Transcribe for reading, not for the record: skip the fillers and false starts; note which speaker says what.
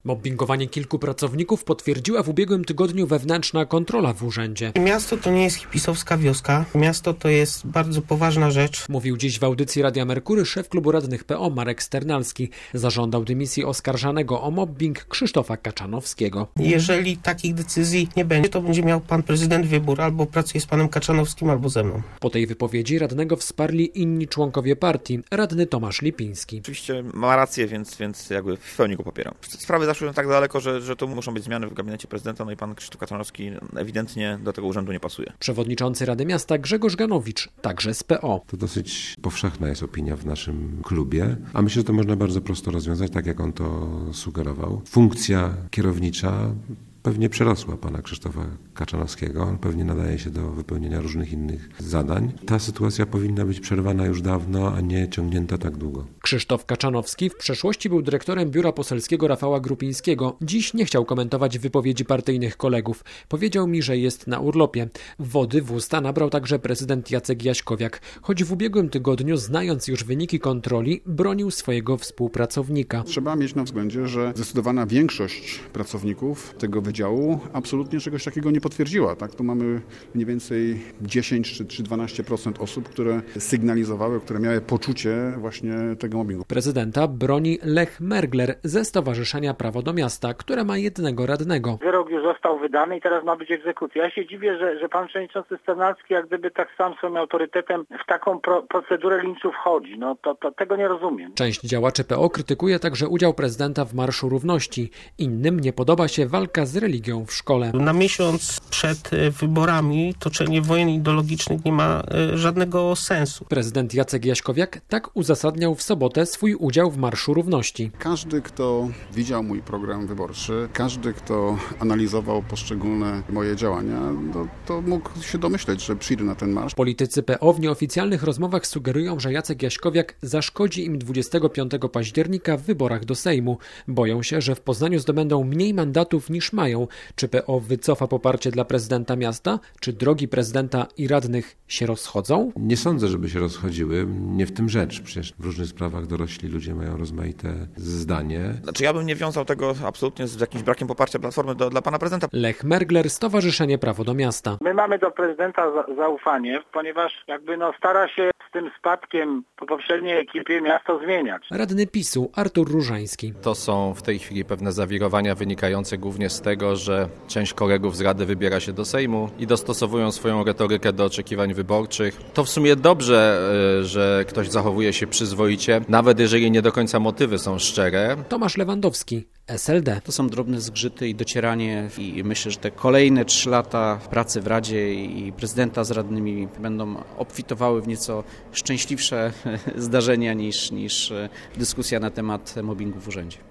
Speaker 1: Mobbingowanie kilku pracowników potwierdziła w ubiegłym tygodniu wewnętrzna kontrola w urzędzie.
Speaker 2: Miasto to nie jest hipisowska wioska. Miasto to jest bardzo poważna rzecz.
Speaker 1: Mówił dziś w audycji Radia Merkury szef klubu radnych PO Marek Sternalski. Zażądał dymisji oskarżanego o mobbing Krzysztofa Kaczanowskiego.
Speaker 2: Jeżeli takich decyzji nie będzie, to będzie miał pan prezydent wybór: albo pracuje z panem Kaczanowskim, albo ze mną.
Speaker 1: Po tej wypowiedzi radnego wsparli inni członkowie partii, radny Tomasz Lipiński.
Speaker 3: Oczywiście ma rację, więc jakby w pełni go popieram. Sprawy zaszły tak daleko, że to muszą być zmiany w gabinecie prezydenta, no i pan Krzysztof Kaczanowski ewidentnie do tego urzędu nie pasuje.
Speaker 1: Przewodniczący Rady Miasta Grzegorz Ganowicz, także z PO.
Speaker 4: To dosyć powszechna jest opinia w naszym klubie, a myślę, że to można bardzo prosto rozwiązać, tak jak on to sugerował. Funkcja kierownicza pewnie przerosła pana Krzysztofa Kaczanowskiego. On pewnie nadaje się do wypełnienia różnych innych zadań. Ta sytuacja powinna być przerwana już dawno, a nie ciągnięta tak długo.
Speaker 1: Krzysztof Kaczanowski w przeszłości był dyrektorem biura poselskiego Rafała Grupińskiego. Dziś nie chciał komentować wypowiedzi partyjnych kolegów. Powiedział mi, że jest na urlopie. Wody w usta nabrał także prezydent Jacek Jaśkowiak, choć w ubiegłym tygodniu, znając już wyniki kontroli, bronił swojego współpracownika.
Speaker 5: Trzeba mieć na względzie, że zdecydowana większość pracowników tego wydziału absolutnie czegoś takiego nie potwierdziła. Tak? Tu mamy mniej więcej 10 czy 12% osób, które sygnalizowały, które miały poczucie właśnie tego mobbingu.
Speaker 1: Prezydenta broni Lech Mergler ze Stowarzyszenia Prawo do Miasta, które ma jednego radnego.
Speaker 6: Wyrok już został wydany i teraz ma być egzekucja. Ja się dziwię, że pan przewodniczący Sternalski jak gdyby tak sam swoim autorytetem w taką procedurę linczu wchodzi. No to tego nie rozumiem.
Speaker 1: Część działaczy PO krytykuje także udział prezydenta w Marszu Równości. Innym nie podoba się walka z religią w szkole.
Speaker 2: Na miesiąc przed wyborami toczenie wojen ideologicznych nie ma żadnego sensu.
Speaker 1: Prezydent Jacek Jaśkowiak tak uzasadniał w sobotę swój udział w Marszu Równości.
Speaker 5: Każdy, kto widział mój program wyborczy, każdy, kto analizował poszczególne moje działania, to mógł się domyśleć, że przyjdę na ten marsz.
Speaker 1: Politycy PO w nieoficjalnych rozmowach sugerują, że Jacek Jaśkowiak zaszkodzi im 25 października w wyborach do Sejmu. Boją się, że w Poznaniu zdobędą mniej mandatów niż mają. Czy PO wycofa poparcie dla prezydenta miasta? Czy drogi prezydenta i radnych się rozchodzą?
Speaker 4: Nie sądzę, żeby się rozchodziły. Nie w tym rzecz. Przecież w różnych sprawach dorośli ludzie mają rozmaite zdanie.
Speaker 3: Znaczy ja bym nie wiązał tego absolutnie z jakimś brakiem poparcia Platformy dla pana prezydenta.
Speaker 1: Lech Mergler, Stowarzyszenie Prawo do Miasta.
Speaker 6: My mamy do prezydenta zaufanie, ponieważ jakby stara się z tym spadkiem po poprzedniej ekipie miasto zmieniać.
Speaker 1: Radny PiS-u Artur Różański.
Speaker 7: To są w tej chwili pewne zawirowania wynikające głównie z tego, że część kolegów z Rady wybiera się do Sejmu i dostosowują swoją retorykę do oczekiwań wyborczych. To w sumie dobrze, że ktoś zachowuje się przyzwoicie, nawet jeżeli nie do końca motywy są szczere.
Speaker 1: Tomasz Lewandowski, SLD.
Speaker 8: To są drobne zgrzyty i docieranie i myślę, że te kolejne 3 lata pracy w Radzie i prezydenta z radnymi będą obfitowały w nieco szczęśliwsze zdarzenia niż dyskusja na temat mobbingu w urzędzie.